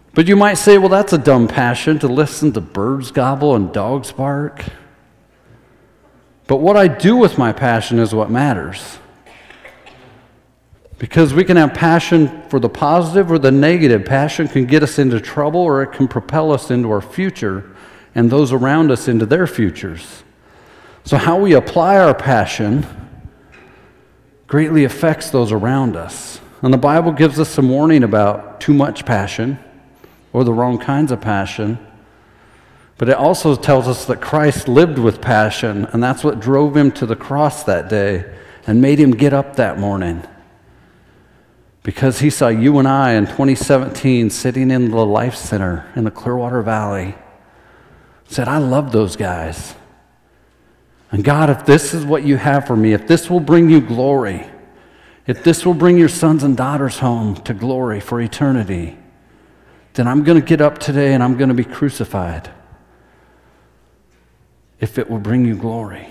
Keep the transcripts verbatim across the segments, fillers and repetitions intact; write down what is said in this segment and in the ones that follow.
But you might say, well, that's a dumb passion to listen to birds gobble and dogs bark. But what I do with my passion is what matters. Because we can have passion for the positive or the negative. Passion can get us into trouble, or it can propel us into our future and those around us into their futures. So how we apply our passion greatly affects those around us. And the Bible gives us some warning about too much passion or the wrong kinds of passion. But it also tells us that Christ lived with passion, and that's what drove him to the cross that day and made him get up that morning. Because he saw you and I in twenty seventeen sitting in the Life Center in the Clearwater Valley. Said, I love those guys. And God, if this is what you have for me, if this will bring you glory, if this will bring your sons and daughters home to glory for eternity, then I'm going to get up today and I'm going to be crucified. If it will bring you glory.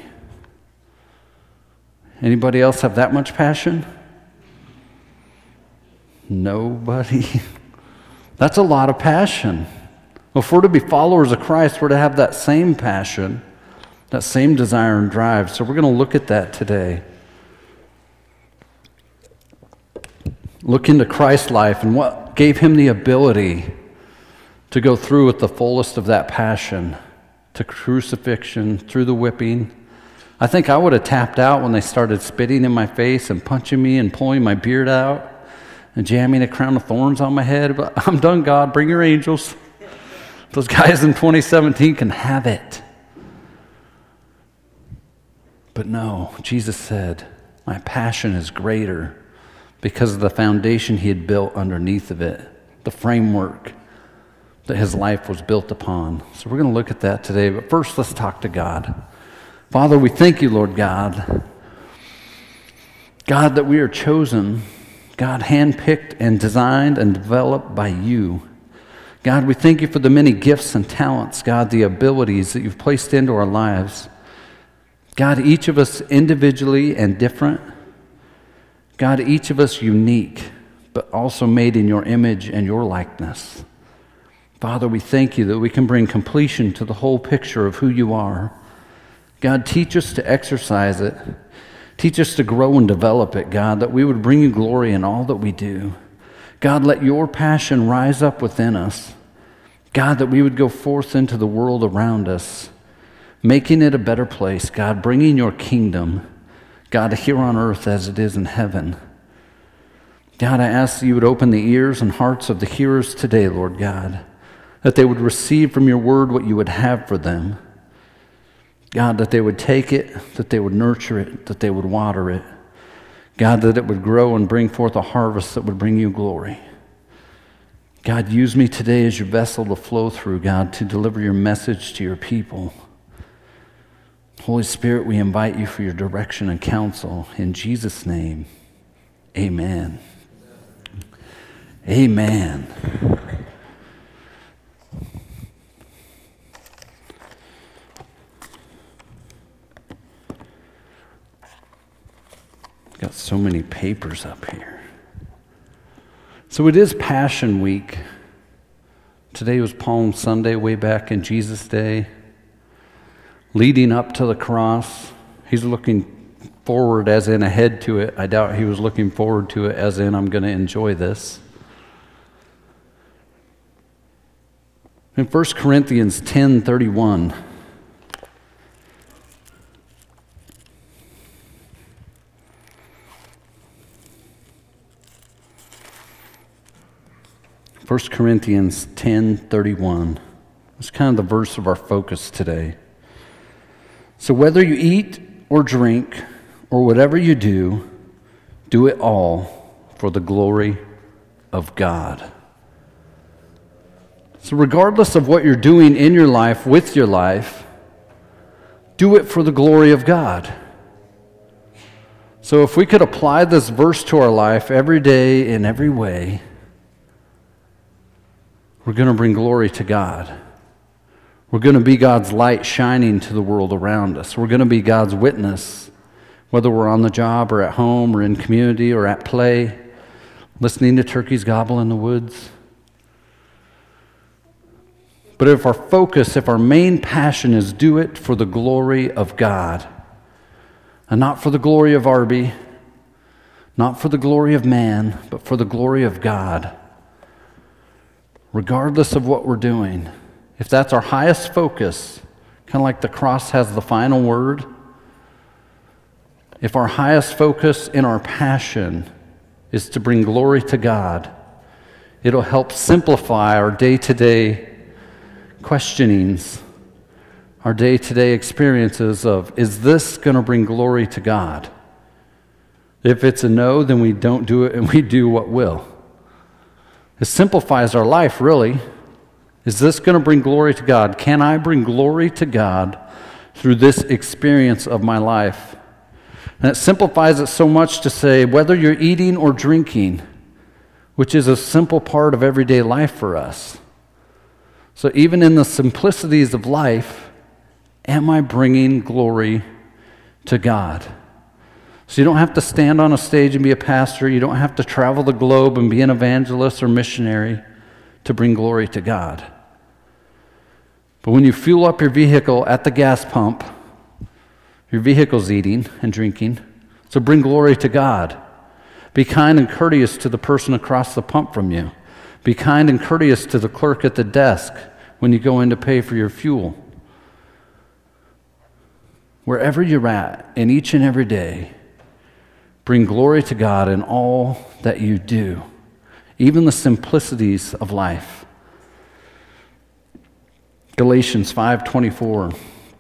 Anybody else have that much passion? Nobody. That's a lot of passion. Well, if we're to be followers of Christ, we're to have that same passion, that same desire and drive. So we're going to look at that today. Look into Christ's life and what gave him the ability to go through with the fullest of that passion, to crucifixion, through the whipping. I think I would have tapped out when they started spitting in my face and punching me and pulling my beard out and jamming a crown of thorns on my head. But I'm done, God. Bring your angels. Those guys in twenty seventeen can have it. But no, Jesus said, my passion is greater because of the foundation he had built underneath of it, the framework that his life was built upon. So we're going to look at that today. But first, let's talk to God. Father, we thank you, Lord God. God, that we are chosen, God, handpicked and designed and developed by you. God, we thank you for the many gifts and talents, God, the abilities that you've placed into our lives. God, each of us individually and different. God, each of us unique, but also made in your image and your likeness. Father, we thank you that we can bring completion to the whole picture of who you are. God, teach us to exercise it. Teach us to grow and develop it, God, that we would bring you glory in all that we do. God, let your passion rise up within us. God, that we would go forth into the world around us, making it a better place, God, bringing your kingdom, God, here on earth as it is in heaven. God, I ask that you would open the ears and hearts of the hearers today, Lord God, that they would receive from your word what you would have for them. God, that they would take it, that they would nurture it, that they would water it. God, that it would grow and bring forth a harvest that would bring you glory. God, use me today as your vessel to flow through, God, to deliver your message to your people. Holy Spirit, we invite you for your direction and counsel. In Jesus' name, amen. Amen. Got so many papers up here. So it is Passion Week. Today was Palm Sunday, way back in Jesus' day. Leading up to the cross. He's looking forward as in ahead to it. I doubt he was looking forward to it as in I'm going to enjoy this. In First Corinthians ten thirty-one, First Corinthians ten thirty-one. It's kind of the verse of our focus today. So whether you eat or drink or whatever you do, do it all for the glory of God. So regardless of what you're doing in your life, with your life, do it for the glory of God. So if we could apply this verse to our life every day in every way, we're going to bring glory to God. We're going to be God's light shining to the world around us. We're going to be God's witness, whether we're on the job or at home or in community or at play, listening to turkeys gobble in the woods. But if our focus, if our main passion is do it for the glory of God, and not for the glory of Arby, not for the glory of man, but for the glory of God, regardless of what we're doing, if that's our highest focus, kind of like the cross has the final word, if our highest focus in our passion is to bring glory to God, it'll help simplify our day-to-day questionings, our day-to-day experiences of, is this going to bring glory to God? If it's a no, then we don't do it and we do what will. It simplifies our life, really. Is this going to bring glory to God? Can I bring glory to God through this experience of my life? And it simplifies it so much to say, whether you're eating or drinking, which is a simple part of everyday life for us. So even in the simplicities of life, am I bringing glory to God? So you don't have to stand on a stage and be a pastor. You don't have to travel the globe and be an evangelist or missionary to bring glory to God. But when you fuel up your vehicle at the gas pump, your vehicle's eating and drinking. So bring glory to God. Be kind and courteous to the person across the pump from you. Be kind and courteous to the clerk at the desk when you go in to pay for your fuel. Wherever you're at, in each and every day, bring glory to God in all that you do, even the simplicities of life. Galatians five twenty-four.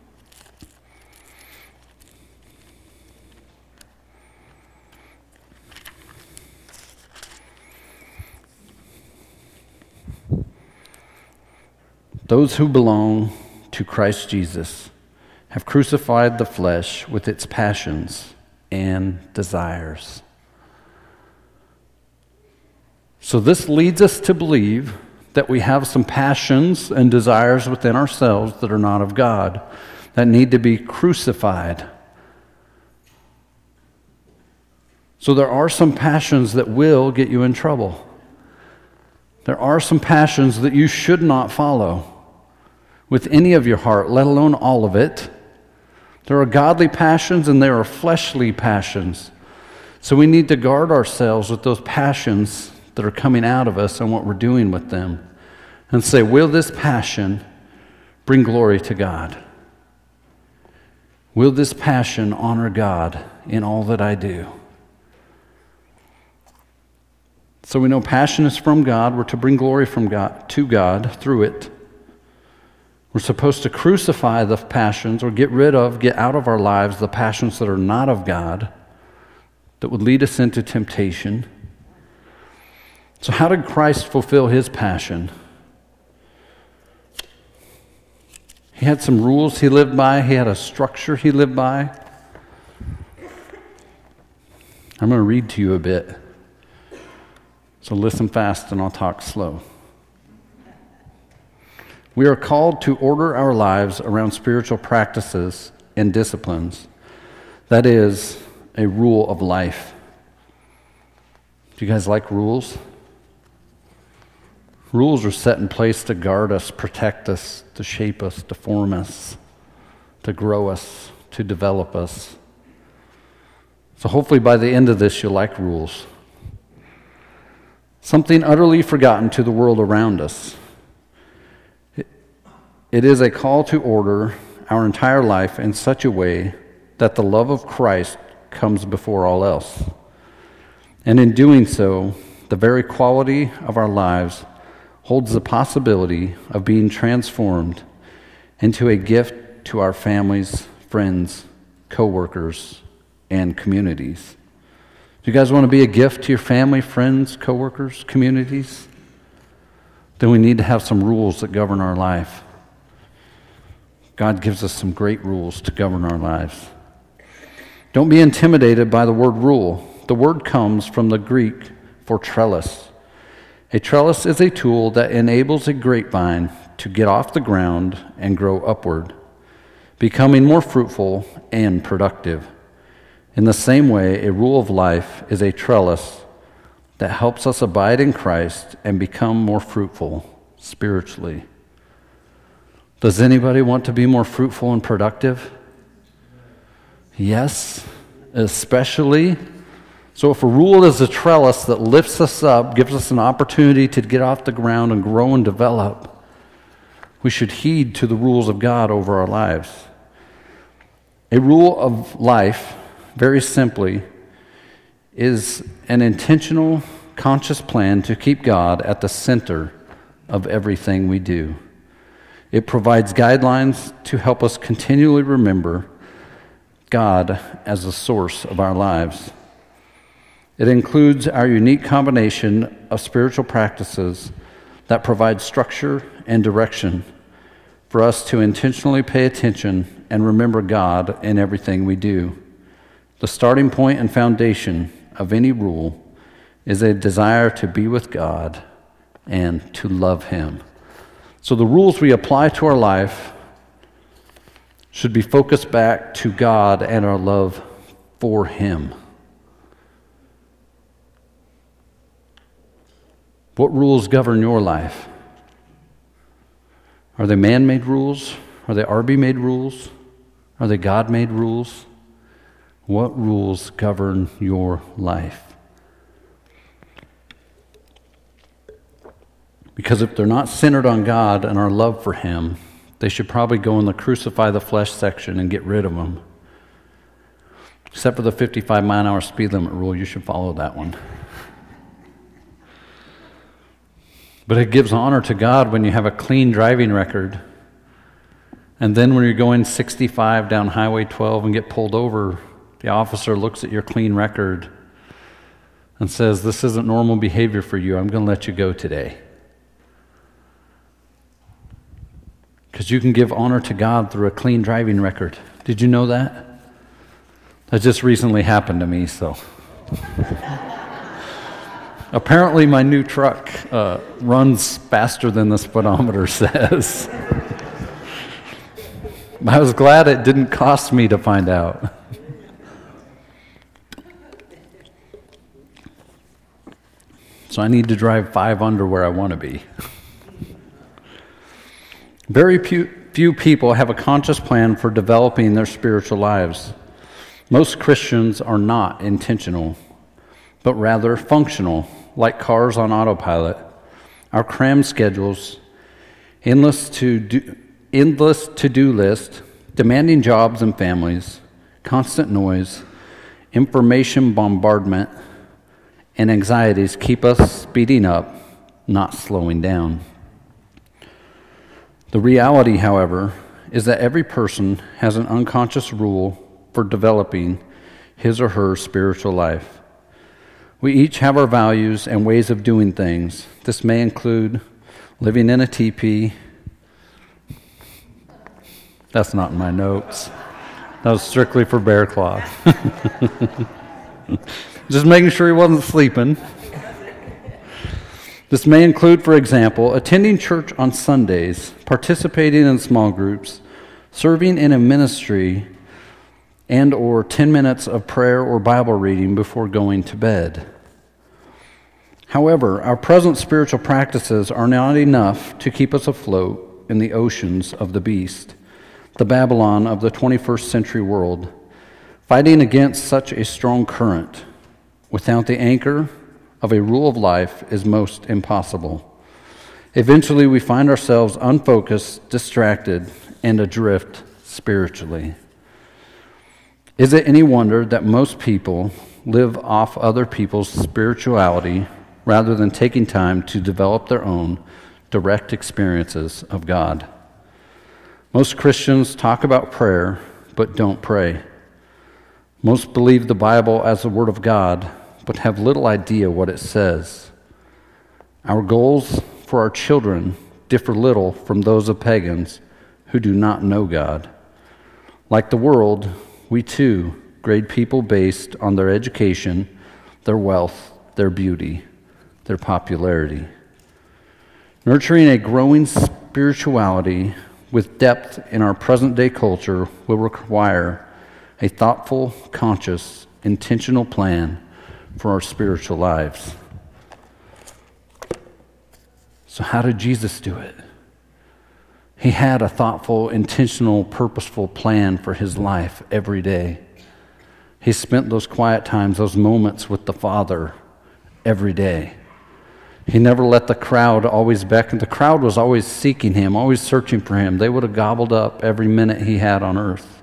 Those who belong to Christ Jesus have crucified the flesh with its passions and desires. So this leads us to believe that we have some passions and desires within ourselves that are not of God, that need to be crucified. So there are some passions that will get you in trouble. There are some passions that you should not follow with any of your heart, let alone all of it. There are godly passions and there are fleshly passions. So we need to guard ourselves with those passions that are coming out of us and what we're doing with them. And say, will this passion bring glory to God? Will this passion honor God in all that I do? So we know passion is from God. We're to bring glory from God to God through it. We're supposed to crucify the passions or get rid of, get out of our lives the passions that are not of God, that would lead us into temptation. So how did Christ fulfill his passion? He had some rules he lived by. He had a structure he lived by. I'm going to read to you a bit. So listen fast and I'll talk slow. We are called to order our lives around spiritual practices and disciplines. That is a rule of life. Do you guys like rules? Rules are set in place to guard us, protect us, to shape us, to form us, to grow us, to develop us. So hopefully by the end of this, you'll like rules. Something utterly forgotten to the world around us. It is a call to order our entire life in such a way that the love of Christ comes before all else. And in doing so, the very quality of our lives holds the possibility of being transformed into a gift to our families, friends, co-workers, and communities. Do you guys want to be a gift to your family, friends, co-workers, communities? Then we need to have some rules that govern our life. God gives us some great rules to govern our lives. Don't be intimidated by the word rule. The word comes from the Greek for trellis. A trellis is a tool that enables a grapevine to get off the ground and grow upward, becoming more fruitful and productive. In the same way, a rule of life is a trellis that helps us abide in Christ and become more fruitful spiritually. Does anybody want to be more fruitful and productive? Yes, especially. So if a rule is a trellis that lifts us up, gives us an opportunity to get off the ground and grow and develop, we should heed to the rules of God over our lives. A rule of life, very simply, is an intentional, conscious plan to keep God at the center of everything we do. It provides guidelines to help us continually remember God as the source of our lives. It includes our unique combination of spiritual practices that provide structure and direction for us to intentionally pay attention and remember God in everything we do. The starting point and foundation of any rule is a desire to be with God and to love Him. So the rules we apply to our life should be focused back to God and our love for Him. What rules govern your life? Are they man-made rules? Are they R B-made rules? Are they God-made rules? What rules govern your life? Because if they're not centered on God and our love for Him, they should probably go in the crucify the flesh section and get rid of them. Except for the fifty-five mile an hour speed limit rule, you should follow that one. But it gives honor to God when you have a clean driving record. And then when you're going sixty-five down Highway twelve and get pulled over, the officer looks at your clean record and says, "This isn't normal behavior for you. I'm going to let you go today." Because you can give honor to God through a clean driving record. Did you know that? That just recently happened to me, so. Apparently my new truck uh, runs faster than the speedometer says. I was glad it didn't cost me to find out. So I need to drive five under where I want to be. Very few, few people have a conscious plan for developing their spiritual lives. Most Christians are not intentional, but rather functional, like cars on autopilot. Our crammed schedules, endless to-do, endless to-do list, demanding jobs and families, constant noise, information bombardment, and anxieties keep us speeding up, not slowing down. The reality, however, is that every person has an unconscious rule for developing his or her spiritual life. We each have our values and ways of doing things. This may include living in a teepee. That's not in my notes. That was strictly for Bear Claw. Just making sure he wasn't sleeping. This may include, for example, attending church on Sundays, participating in small groups, serving in a ministry, and or ten minutes of prayer or Bible reading before going to bed. However, our present spiritual practices are not enough to keep us afloat in the oceans of the beast, the Babylon of the twenty-first century world. Fighting against such a strong current without the anchor of a rule of life is most impossible. Eventually, we find ourselves unfocused, distracted, and adrift spiritually. Is it any wonder that most people live off other people's spirituality rather than taking time to develop their own direct experiences of God? Most Christians talk about prayer, but don't pray. Most believe the Bible as the Word of God, but have little idea what it says. Our goals for our children differ little from those of pagans who do not know God. Like the world, we too grade people based on their education, their wealth, their beauty, their popularity. Nurturing a growing spirituality with depth in our present-day culture will require a thoughtful, conscious, intentional plan for our spiritual lives. So how did Jesus do it? He had a thoughtful, intentional, purposeful plan for his life every day. He spent those quiet times, those moments with the Father every day. He never let the crowd always beckon. The crowd was always seeking him, always searching for him. They would have gobbled up every minute he had on earth.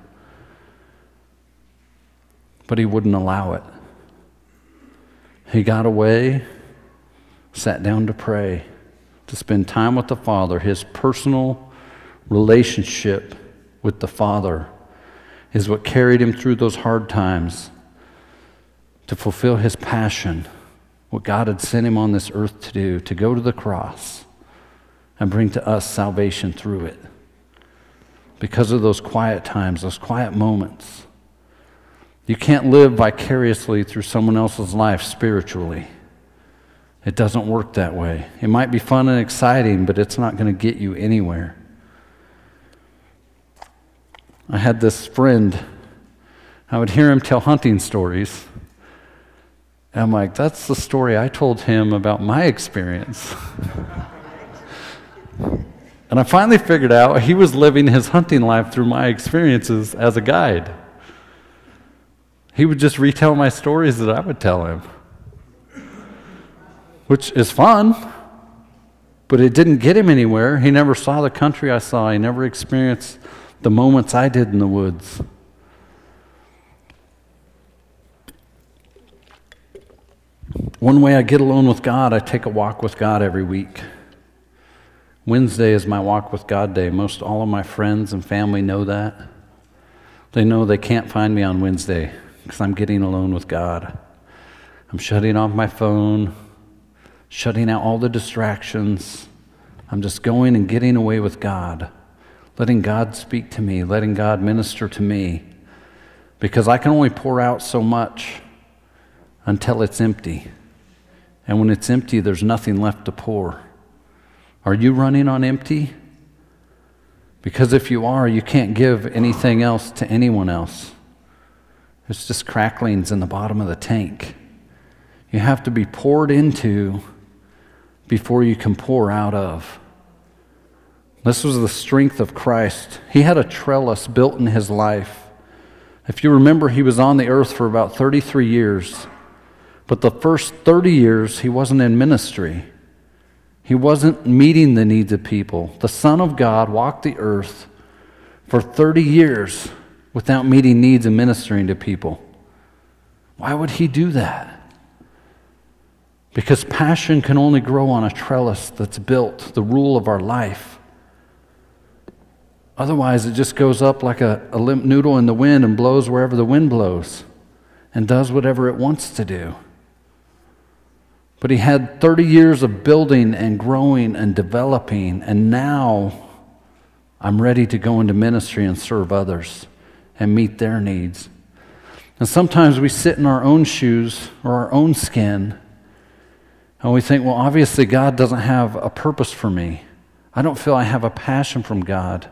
But he wouldn't allow it. He got away, sat down to pray, to spend time with the Father. His personal relationship with the Father is what carried him through those hard times to fulfill his passion, what God had sent him on this earth to do, to go to the cross and bring to us salvation through it. Because of those quiet times, those quiet moments. You can't live vicariously through someone else's life spiritually. It doesn't work that way. It might be fun and exciting, but it's not going to get you anywhere. I had this friend, I would hear him tell hunting stories. And I'm like, that's the story I told him about my experience. And I finally figured out he was living his hunting life through my experiences as a guide. He would just retell my stories that I would tell him, which is fun, but it didn't get him anywhere. He never saw the country I saw. He never experienced the moments I did in the woods. One way I get alone with God, I take a walk with God every week. Wednesday is my walk with God day. Most all of my friends and family know that. They know they can't find me on Wednesday because I'm getting alone with God. I'm shutting off my phone, shutting out all the distractions. I'm just going and getting away with God, letting God speak to me, letting God minister to me, because I can only pour out so much until it's empty. And when it's empty, there's nothing left to pour. Are you running on empty? Because if you are, you can't give anything else to anyone else. It's just cracklings in the bottom of the tank. You have to be poured into before you can pour out of. This was the strength of Christ. He had a trellis built in his life. If you remember, he was on the earth for about thirty-three years. But the first thirty years, he wasn't in ministry. He wasn't meeting the needs of people. The Son of God walked the earth for thirty years without meeting needs and ministering to people. Why would he do that? Because passion can only grow on a trellis that's built, the rule of our life. Otherwise, it just goes up like a, a limp noodle in the wind and blows wherever the wind blows and does whatever it wants to do. But he had thirty years of building and growing and developing, and now I'm ready to go into ministry and serve others and meet their needs. And sometimes we sit in our own shoes or our own skin, and we think, well, obviously God doesn't have a purpose for me. I don't feel I have a passion from God.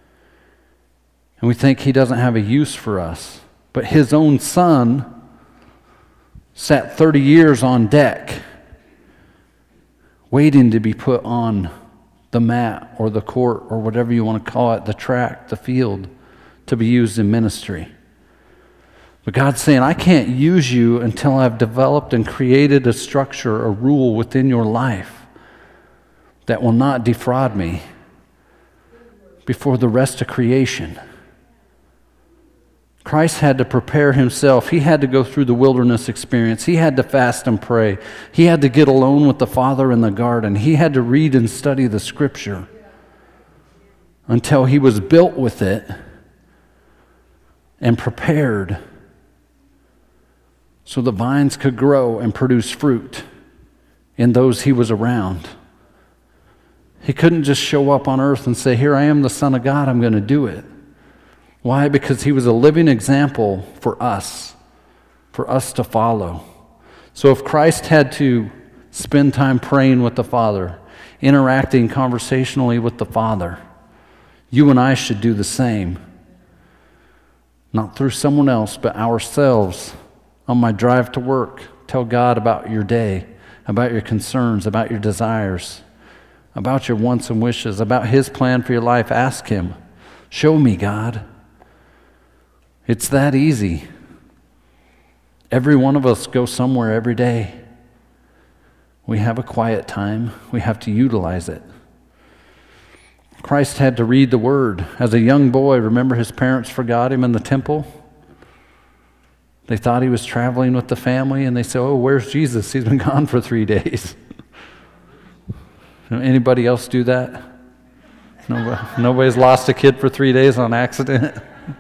And we think he doesn't have a use for us. But his own Son sat thirty years on deck, waiting to be put on the mat or the court or whatever you want to call it, the track, the field, to be used in ministry. But God's saying, I can't use you until I've developed and created a structure, a rule within your life that will not defraud me before the rest of creation. Christ had to prepare himself. He had to go through the wilderness experience. He had to fast and pray. He had to get alone with the Father in the garden. He had to read and study the Scripture until he was built with it and prepared so the vines could grow and produce fruit in those he was around. He couldn't just show up on earth and say, here I am, the Son of God, I'm going to do it. Why? Because he was a living example for us, for us to follow. So if Christ had to spend time praying with the Father, interacting conversationally with the Father, you and I should do the same. Not through someone else, but ourselves. On my drive to work, tell God about your day, about your concerns, about your desires. about your wants and wishes, about His plan for your life. Ask Him. Show me, God. It's that easy. Every one of us go somewhere every day. We have a quiet time. We have to utilize it. Christ had to read the Word. As a young boy, remember his parents forgot him in the temple? They thought he was traveling with the family, and they said, oh, where's Jesus? He's been gone for three days. Anybody else do that? Nobody, nobody's lost a kid for three days on accident?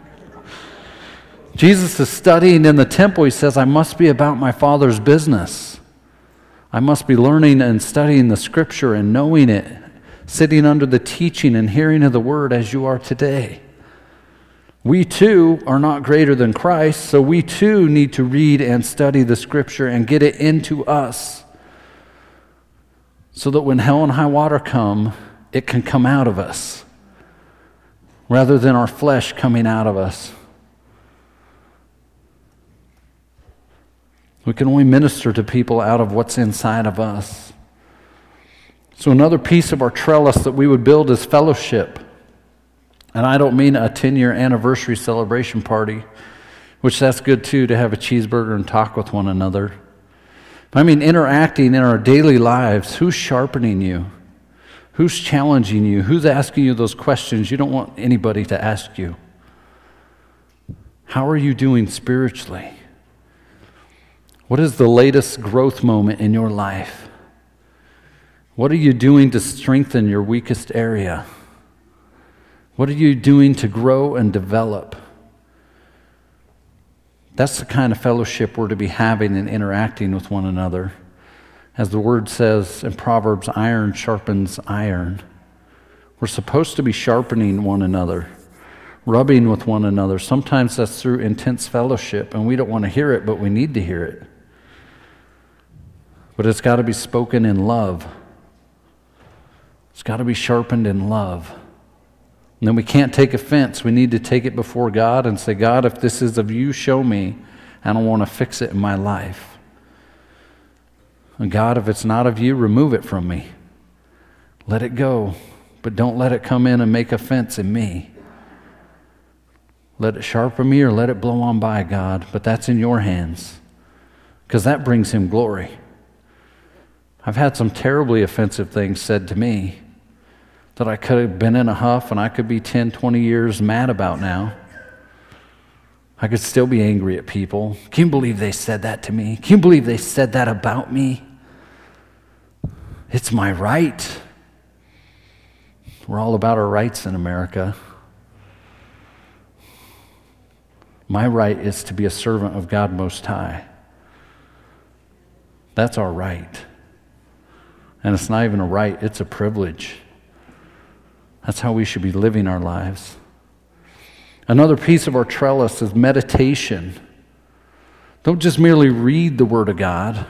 Jesus is studying in the temple. He says, I must be about my Father's business. I must be learning and studying the Scripture and knowing it, sitting under the teaching and hearing of the Word as you are today. We too are not greater than Christ, so we too need to read and study the Scripture and get it into us so that when hell and high water come, it can come out of us rather than our flesh coming out of us. We can only minister to people out of what's inside of us. So another piece of our trellis that we would build is fellowship. And I don't mean a ten-year anniversary celebration party, which that's good too, to have a cheeseburger and talk with one another. But I mean interacting in our daily lives. Who's sharpening you? Who's challenging you? Who's asking you those questions you don't want anybody to ask you? How are you doing spiritually? What is the latest growth moment in your life? What are you doing to strengthen your weakest area? What are you doing to grow and develop? That's the kind of fellowship we're to be having and interacting with one another. As the word says in Proverbs, iron sharpens iron. We're supposed to be sharpening one another, rubbing with one another. Sometimes that's through intense fellowship, and we don't want to hear it, but we need to hear it. But it's got to be spoken in love. It's got to be sharpened in love. And then we can't take offense. We need to take it before God and say, God, if this is of you, show me. I don't want to fix it in my life. And God, if it's not of you, remove it from me. Let it go, but don't let it come in and make offense in me. Let it sharpen me or let it blow on by, God, but that's in your hands, because that brings Him glory. I've had some terribly offensive things said to me that I could have been in a huff and I could be ten, twenty years mad about now. I could still be angry at people. Can you believe they said that to me? Can you believe they said that about me? It's my right. We're all about our rights in America. My right is to be a servant of God Most High. That's our right. And it's not even a right, it's a privilege. That's how we should be living our lives. Another piece of our trellis is meditation. Don't just merely read the Word of God,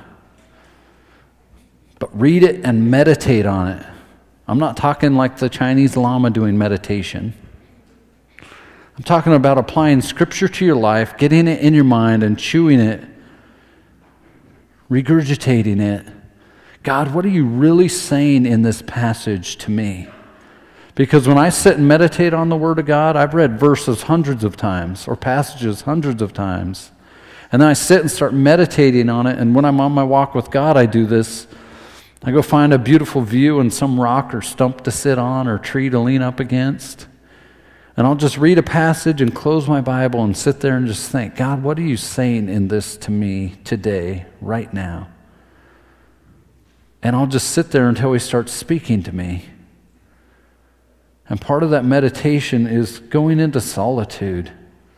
but read it and meditate on it. I'm not talking like the Chinese Lama doing meditation. I'm talking about applying Scripture to your life, getting it in your mind and chewing it, regurgitating it. God, what are you really saying in this passage to me? Because when I sit and meditate on the Word of God, I've read verses hundreds of times or passages hundreds of times. And then I sit and start meditating on it. And when I'm on my walk with God, I do this. I go find a beautiful view and some rock or stump to sit on or tree to lean up against. And I'll just read a passage and close my Bible and sit there and just think, God, what are you saying in this to me today, right now? And I'll just sit there until He starts speaking to me. And part of that meditation is going into solitude.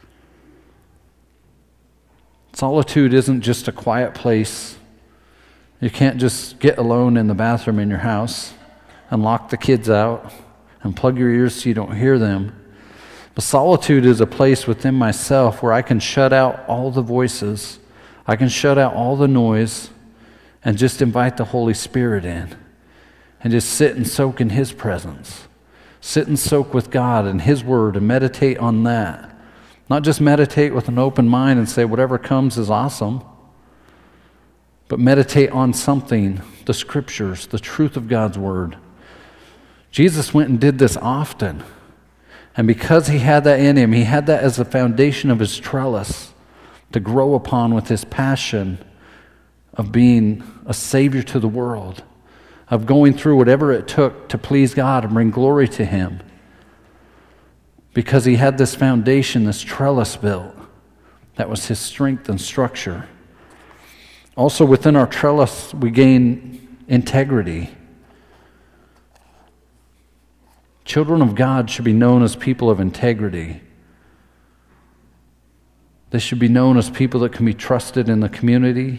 Solitude isn't just a quiet place. You can't just get alone in the bathroom in your house and lock the kids out and plug your ears so you don't hear them. But solitude is a place within myself where I can shut out all the voices. I can shut out all the noise and just invite the Holy Spirit in and just sit and soak in His presence. Sit and soak with God and His Word and meditate on that. Not just meditate with an open mind and say whatever comes is awesome, but meditate on something, the Scriptures, the truth of God's Word. Jesus went and did this often. And because he had that in him, he had that as the foundation of his trellis to grow upon with his passion of being a savior to the world, of going through whatever it took to please God and bring glory to him. Because he had this foundation, this trellis built, that was his strength and structure. Also within our trellis, we gain integrity. Children of God should be known as people of integrity. They should be known as people that can be trusted in the community.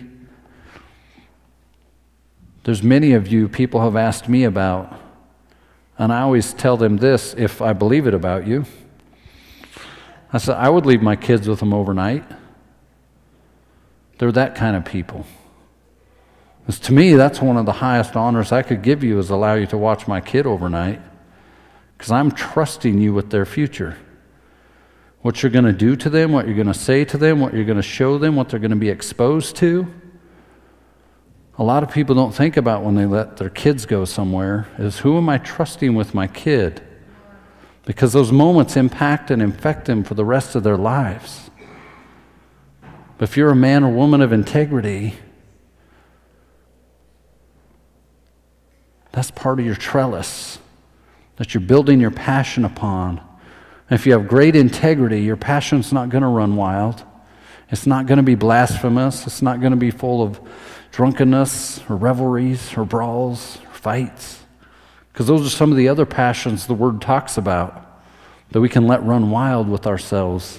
There's many of you people have asked me about, and I always tell them this if I believe it about you. I said, I would leave my kids with them overnight. They're that kind of people. Because to me, that's one of the highest honors I could give you is allow you to watch my kid overnight. Because I'm trusting you with their future. What you're going to do to them, what you're going to say to them, what you're going to show them, what they're going to be exposed to. A lot of people don't think about when they let their kids go somewhere is who am I trusting with my kid? Because those moments impact and infect them for the rest of their lives. But if you're a man or woman of integrity, that's part of your trellis that you're building your passion upon. And if you have great integrity, your passion's not going to run wild. It's not going to be blasphemous. It's not going to be full of drunkenness or revelries or brawls or fights. Because those are some of the other passions the Word talks about that we can let run wild with ourselves.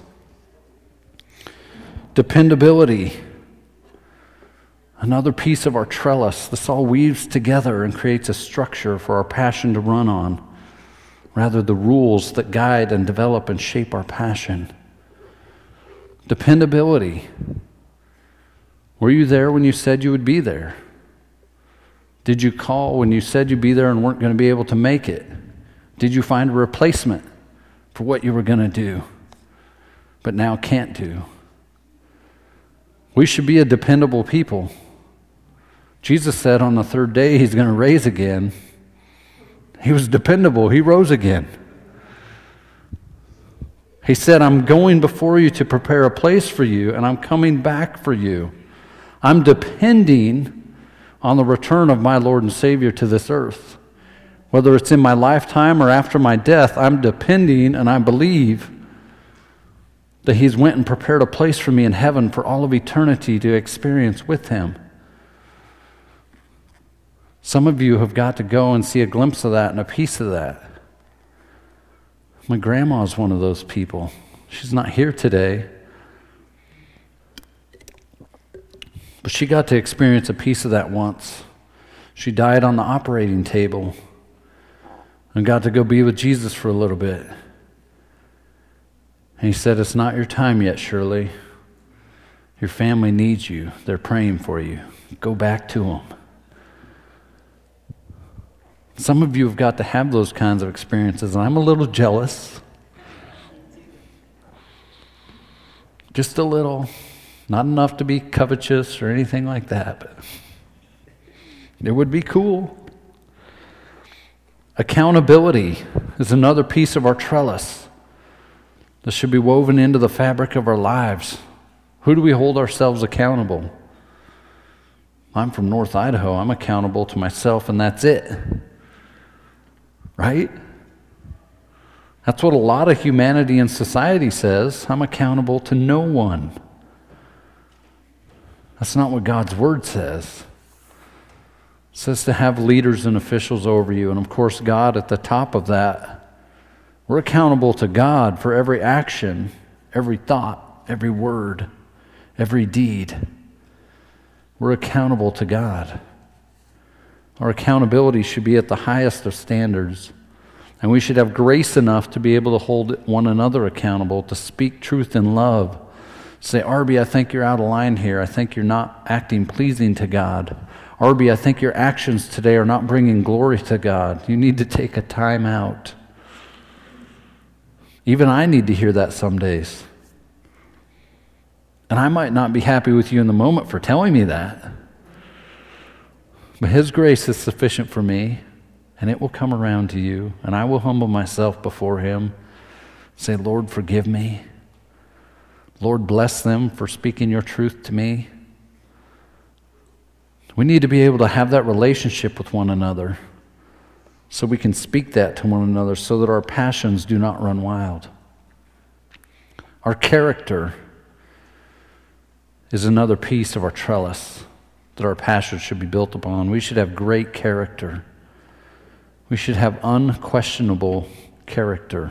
Dependability. Another piece of our trellis. This all weaves together and creates a structure for our passion to run on. Rather, the rules that guide and develop and shape our passion. Dependability. Were you there when you said you would be there? Did you call when you said you'd be there and weren't going to be able to make it? Did you find a replacement for what you were going to do, but now can't do? We should be a dependable people. Jesus said on the third day he's going to raise again. He was dependable. He rose again. He said, I'm going before you to prepare a place for you, and I'm coming back for you. I'm depending on the return of my Lord and Savior to this earth. Whether it's in my lifetime or after my death, I'm depending and I believe that he's went and prepared a place for me in heaven for all of eternity to experience with him. Some of you have got to go and see a glimpse of that and a piece of that. My grandma's one of those people. She's not here today. But she got to experience a piece of that once. She died on the operating table and got to go be with Jesus for a little bit. And he said, it's not your time yet, Shirley. Your family needs you. They're praying for you. Go back to them. Some of you have got to have those kinds of experiences, and I'm a little jealous. Just a little. Not enough to be covetous or anything like that, but it would be cool. Accountability is another piece of our trellis that should be woven into the fabric of our lives. Who do we hold ourselves accountable? I'm from North Idaho. I'm accountable to myself, and that's it. Right? That's what a lot of humanity and society says. I'm accountable to no one. That's not what God's Word says. It says to have leaders and officials over you, and of course God at the top of that. We're accountable to God for every action, every thought, every word, every deed. We're accountable to God. Our accountability should be at the highest of standards. And we should have grace enough to be able to hold one another accountable, to speak truth in love. Say, Arby, I think you're out of line here. I think you're not acting pleasing to God. Arby, I think your actions today are not bringing glory to God. You need to take a time out. Even I need to hear that some days. And I might not be happy with you in the moment for telling me that. But His grace is sufficient for me. and it will come around to you, and I will humble myself before him, say, Lord, forgive me. Lord, bless them for speaking your truth to me. We need to be able to have that relationship with one another so we can speak that to one another so that our passions do not run wild. Our character is another piece of our trellis that our passions should be built upon. We should have great character. We should have unquestionable character.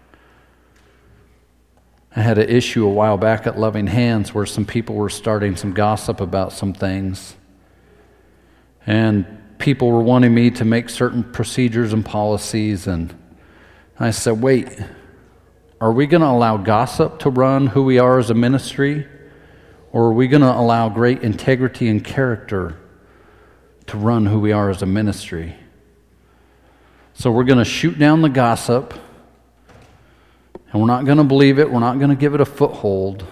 I had an issue a while back at Loving Hands where some people were starting some gossip about some things. And people were wanting me to make certain procedures and policies. And I said, wait, are we going to allow gossip to run who we are as a ministry? Or are we going to allow great integrity and character to run who we are as a ministry? So we're going to shoot down the gossip, and we're not going to believe it. We're not going to give it a foothold.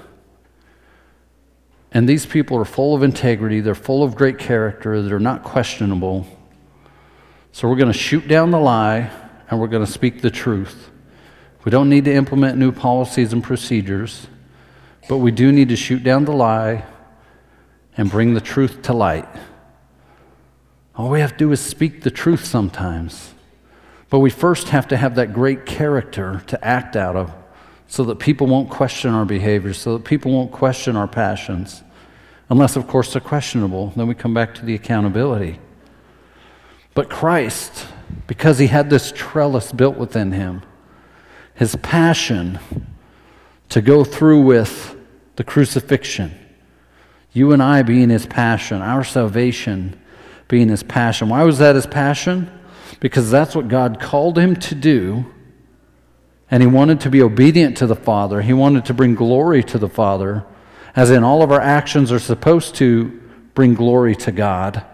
And these people are full of integrity. They're full of great character. They're not questionable. So we're going to shoot down the lie, and we're going to speak the truth. We don't need to implement new policies and procedures, but we do need to shoot down the lie and bring the truth to light. All we have to do is speak the truth sometimes. But we first have to have that great character to act out of so that people won't question our behavior, so that people won't question our passions. Unless, of course, they're questionable. Then we come back to the accountability. But Christ, because he had this trellis built within him, his passion to go through with the crucifixion, you and I being his passion, our salvation being his passion. Why was that his passion? Because that's what God called him to do, and he wanted to be obedient to the Father. He wanted to bring glory to the Father, as in all of our actions are supposed to bring glory to God.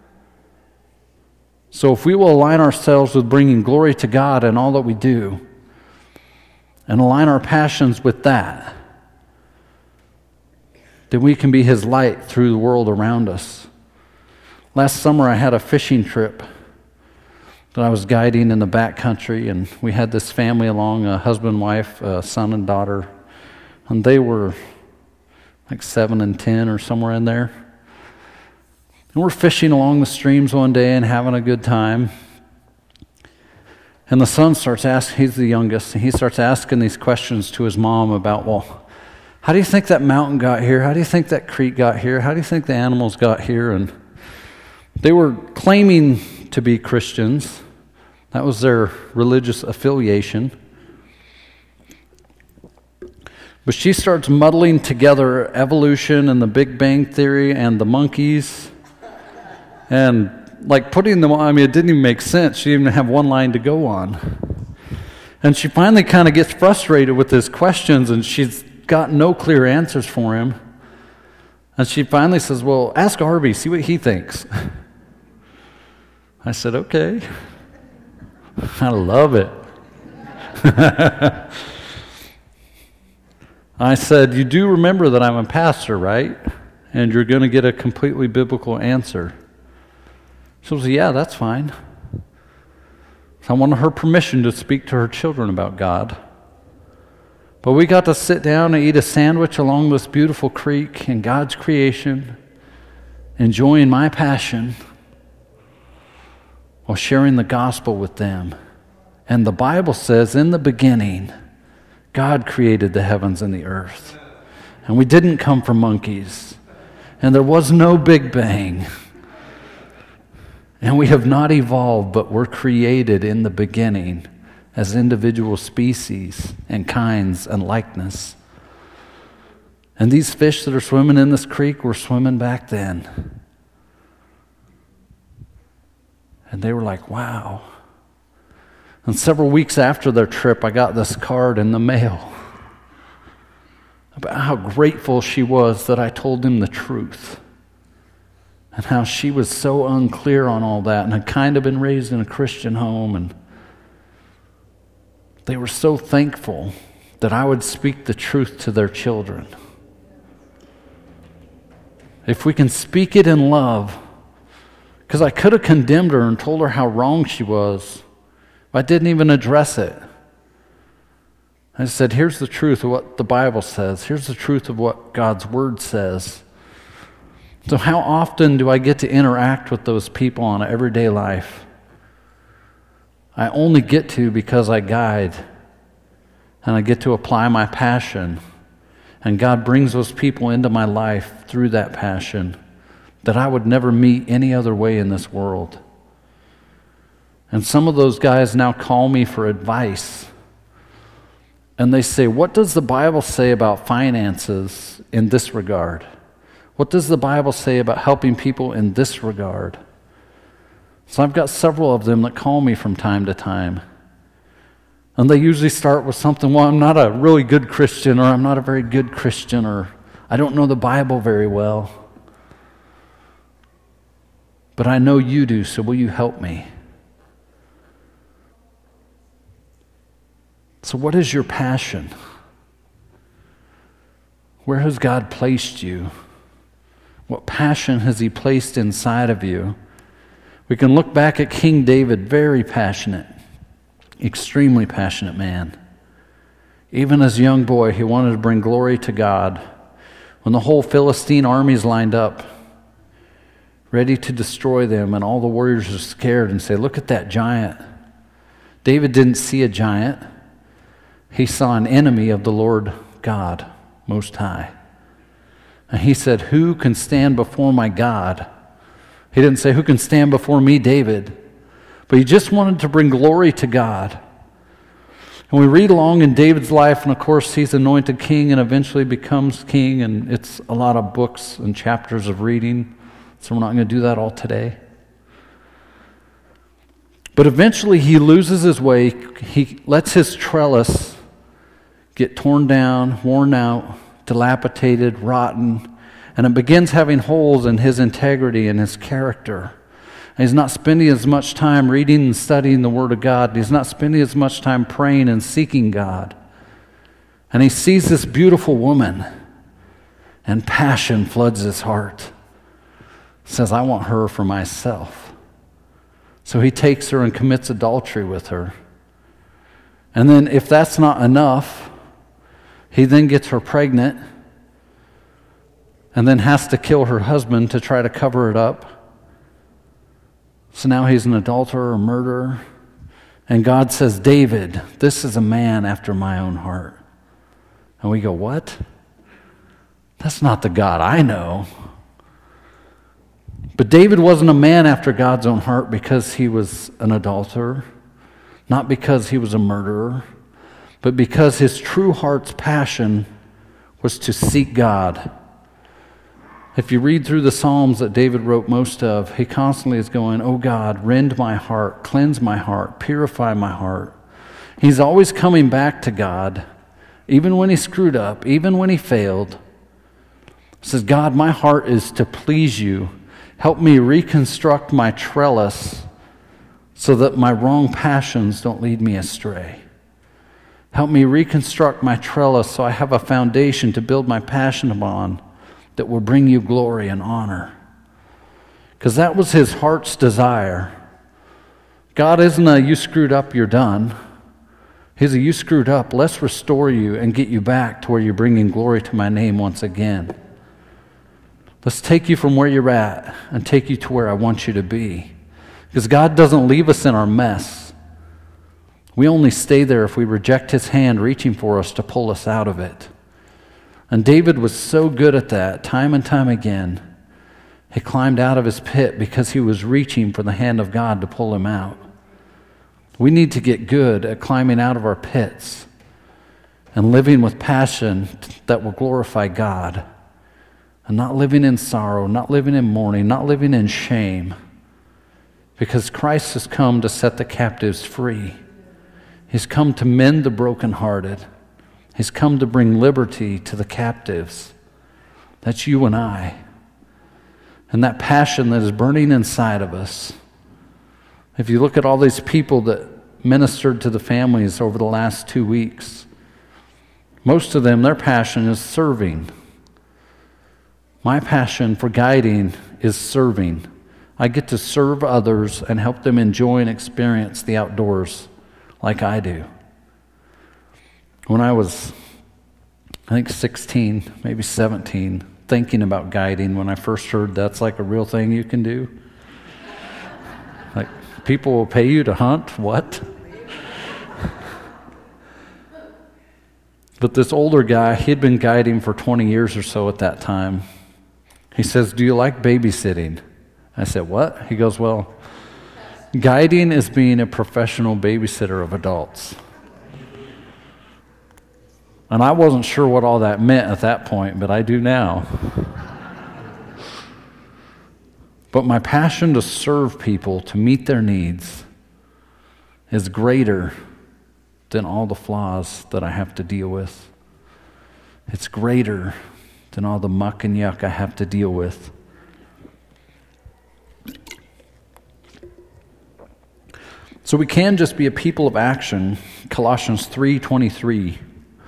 So if we will align ourselves with bringing glory to God in all that we do, and align our passions with that, then we can be his light through the world around us. Last summer I had a fishing trip that I was guiding in the back country, and we had this family along, a husband, wife, a son and daughter, and they were like seven and ten or somewhere in there. And we're fishing along the streams one day and having a good time. And the son starts asking, he's the youngest, and he starts asking these questions to his mom about, well, how do you think that mountain got here? How do you think that creek got here? How do you think the animals got here? And they were claiming to be Christians. That was their religious affiliation. But she starts muddling together evolution and the Big Bang Theory and the monkeys. And like putting them on, I mean, it didn't even make sense. She didn't even have one line to go on. And she finally kind of gets frustrated with his questions, and she's got no clear answers for him. And she finally says, well, ask Arby, see what he thinks. I said, okay. I love it. I said, you do remember that I'm a pastor, right? And you're going to get a completely biblical answer. She said, yeah, that's fine. So I wanted her permission to speak to her children about God. But we got to sit down and eat a sandwich along this beautiful creek in God's creation, enjoying my passion, while sharing the gospel with them. And the Bible says, in the beginning, God created the heavens and the earth. And we didn't come from monkeys. And there was no Big Bang. And we have not evolved, but we're created in the beginning as individual species and kinds and likeness. And these fish that are swimming in this creek were swimming back then. And they were like, wow. And several weeks after their trip, I got this card in the mail about how grateful she was that I told them the truth. And how she was so unclear on all that and had kind of been raised in a Christian home. And they were so thankful that I would speak the truth to their children. If we can speak it in love, Because I could have condemned her and told her how wrong she was. I didn't even address it. I said, here's the truth of what the Bible says. Here's the truth of what God's Word says. So how often do I get to interact with those people in everyday life? I only get to because I guide. And I get to apply my passion. And God brings those people into my life through that passion that I would never meet any other way in this world. And some of those guys now call me for advice. And they say, what does the Bible say about finances in this regard? What does the Bible say about helping people in this regard? So I've got several of them that call me from time to time. And they usually start with something, well, I'm not a really good Christian, or I'm not a very good Christian, or I don't know the Bible very well. But I know you do, so will you help me? So what is your passion? Where has God placed you? What passion has He placed inside of you? We can look back at King David, very passionate, extremely passionate man. Even as a young boy, he wanted to bring glory to God. When the whole Philistine armies lined up, ready to destroy them, and all the warriors are scared and say, look at that giant. David didn't see a giant. He saw an enemy of the Lord God Most High. And he said, who can stand before my God? He didn't say, who can stand before me, David? But he just wanted to bring glory to God. And we read along in David's life, and of course he's anointed king and eventually becomes king, and it's a lot of books and chapters of reading, so we're not going to do that all today. But eventually he loses his way. He lets his trellis get torn down, worn out, dilapidated, rotten, and it begins having holes in his integrity and his character. And he's not spending as much time reading and studying the Word of God. He's not spending as much time praying and seeking God. And he sees this beautiful woman, and passion floods his heart. Says, I want her for myself. So he takes her and commits adultery with her. And then if that's not enough, he then gets her pregnant and then has to kill her husband to try to cover it up. So now he's an adulterer, a murderer. And God says, David, this is a man after my own heart. And we go, what? That's not the God I know. But David wasn't a man after God's own heart because he was an adulterer, not because he was a murderer, but because his true heart's passion was to seek God. If you read through the Psalms that David wrote most of, he constantly is going, oh God, rend my heart, cleanse my heart, purify my heart. He's always coming back to God, even when he screwed up, even when he failed. He says, God, my heart is to please you. Help me reconstruct my trellis so that my wrong passions don't lead me astray. Help me reconstruct my trellis so I have a foundation to build my passion upon that will bring you glory and honor. Because that was his heart's desire. God isn't a you screwed up, you're done. He's a you screwed up, let's restore you and get you back to where you're bringing glory to my name once again. Let's take you from where you're at and take you to where I want you to be. Because God doesn't leave us in our mess. We only stay there if we reject his hand reaching for us to pull us out of it. And David was so good at that, time and time again. He climbed out of his pit because he was reaching for the hand of God to pull him out. We need to get good at climbing out of our pits and living with passion that will glorify God. And not living in sorrow, not living in mourning, not living in shame. Because Christ has come to set the captives free. He's come to mend the brokenhearted. He's come to bring liberty to the captives. That's you and I. And that passion that is burning inside of us. If you look at all these people that ministered to the families over the last two weeks, most of them, their passion is serving. My passion for guiding is serving. I get to serve others and help them enjoy and experience the outdoors like I do. When I was, I think sixteen, maybe seventeen, thinking about guiding, when I first heard that's like a real thing you can do. Like, people will pay you to hunt? What? But this older guy, he'd been guiding for twenty years or so at that time. He says, "Do you like babysitting?" I said, "What?" He goes, "Well, guiding is being a professional babysitter of adults." And I wasn't sure what all that meant at that point, but I do now. But my passion to serve people, to meet their needs, is greater than all the flaws that I have to deal with. It's greater than all the muck and yuck I have to deal with. So we can just be a people of action. Colossians three twenty-three.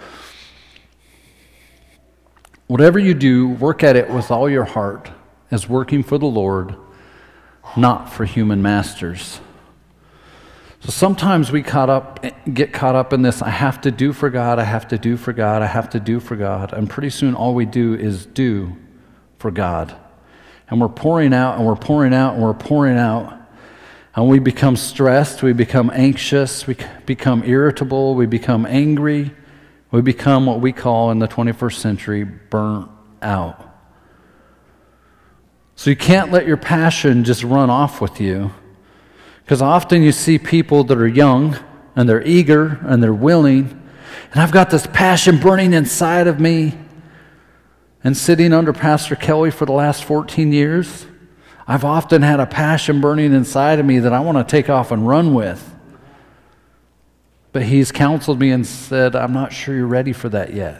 Whatever you do, work at it with all your heart, as working for the Lord, not for human masters. So sometimes we caught up, get caught up in this, I have to do for God, I have to do for God, I have to do for God. And pretty soon all we do is do for God. And we're pouring out, and we're pouring out, and we're pouring out. And we become stressed, we become anxious, we become irritable, we become angry. We become what we call in the twenty-first century burnt out. So you can't let your passion just run off with you. Because often you see people that are young, and they're eager, and they're willing, and I've got this passion burning inside of me. And sitting under Pastor Kelly for the last fourteen years, I've often had a passion burning inside of me that I want to take off and run with. But he's counseled me and said, I'm not sure you're ready for that yet.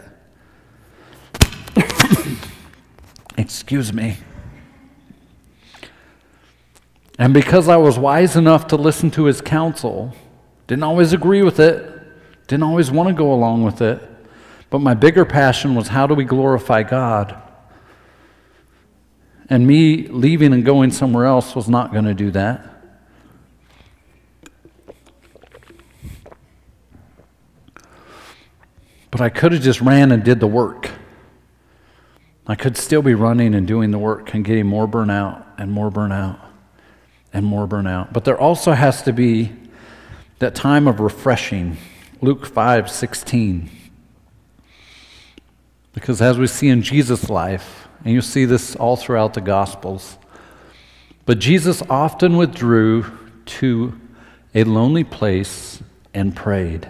Excuse me. And because I was wise enough to listen to his counsel, didn't always agree with it, didn't always want to go along with it, but my bigger passion was, how do we glorify God? And me leaving and going somewhere else was not going to do that. But I could have just ran and did the work. I could still be running and doing the work and getting more burnout and more burnout and more burnout. But there also has to be that time of refreshing. Luke five sixteen. Because as we see in Jesus' life, and you'll see this all throughout the Gospels, but Jesus often withdrew to a lonely place and prayed.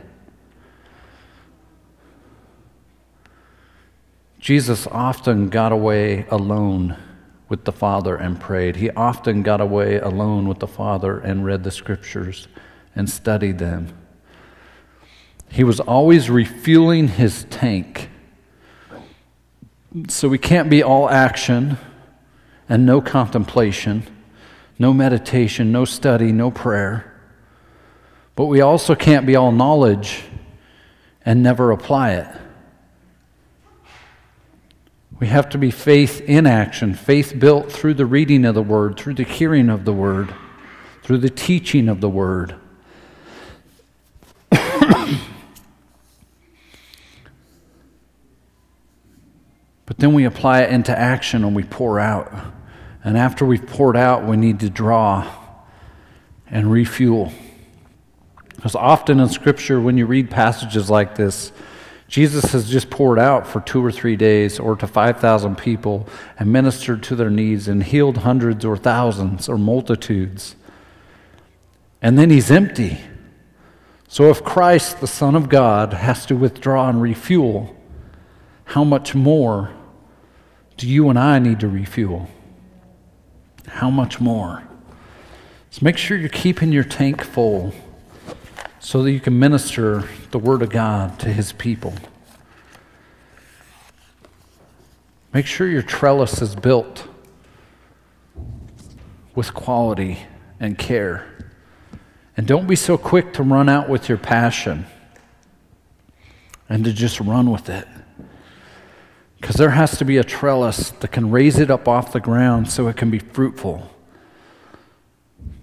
Jesus often got away alone with the Father and prayed. He often got away alone with the Father and read the Scriptures and studied them. He was always refueling his tank. So we can't be all action and no contemplation, no meditation, no study, no prayer. But we also can't be all knowledge and never apply it. We have to be faith in action, faith built through the reading of the Word, through the hearing of the Word, through the teaching of the Word. But then we apply it into action and we pour out. And after we've poured out, we need to draw and refuel. Because often in Scripture, when you read passages like this, Jesus has just poured out for two or three days or to five thousand people and ministered to their needs and healed hundreds or thousands or multitudes. And then he's empty. So if Christ, the Son of God, has to withdraw and refuel, how much more do you and I need to refuel? How much more? So make sure you're keeping your tank full so that you can minister the Word of God to His people. Make sure your trellis is built with quality and care. And don't be so quick to run out with your passion and to just run with it. Because there has to be a trellis that can raise it up off the ground so it can be fruitful.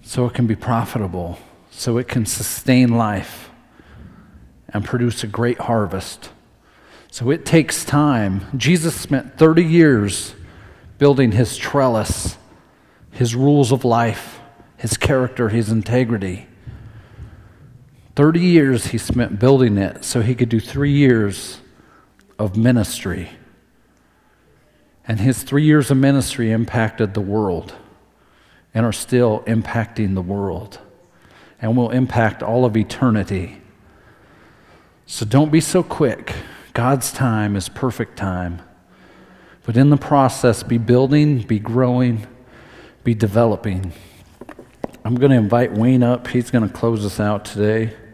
so it can be profitable, so it can sustain life and produce a great harvest. So it takes time. Jesus spent thirty years building his trellis, his rules of life, his character, his integrity. thirty years he spent building it so he could do three years of ministry. And his three years of ministry impacted the world and are still impacting the world and will impact all of eternity. So don't be so quick. God's time is perfect time. But in the process, be building, be growing, be developing. I'm going to invite Wayne up. He's going to close us out today.